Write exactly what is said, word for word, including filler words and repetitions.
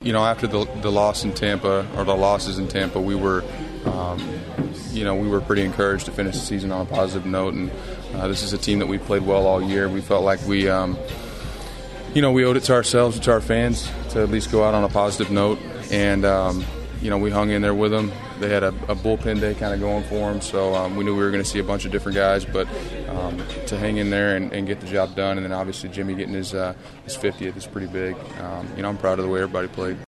you know, after the the loss in Tampa, or the losses in Tampa, we were, um, you know, we were pretty encouraged to finish the season on a positive note. And uh, this is a team that we played well all year. We felt like we, um, you know, we owed it to ourselves and to our fans to at least go out on a positive note. And um, you know, we hung in there with them. They had a, a bullpen day kind of going for them, so um, we knew we were going to see a bunch of different guys. But um, to hang in there and, and get the job done, and then obviously Jimmy getting his uh, his fiftieth is pretty big. Um, you know, I'm proud of the way everybody played.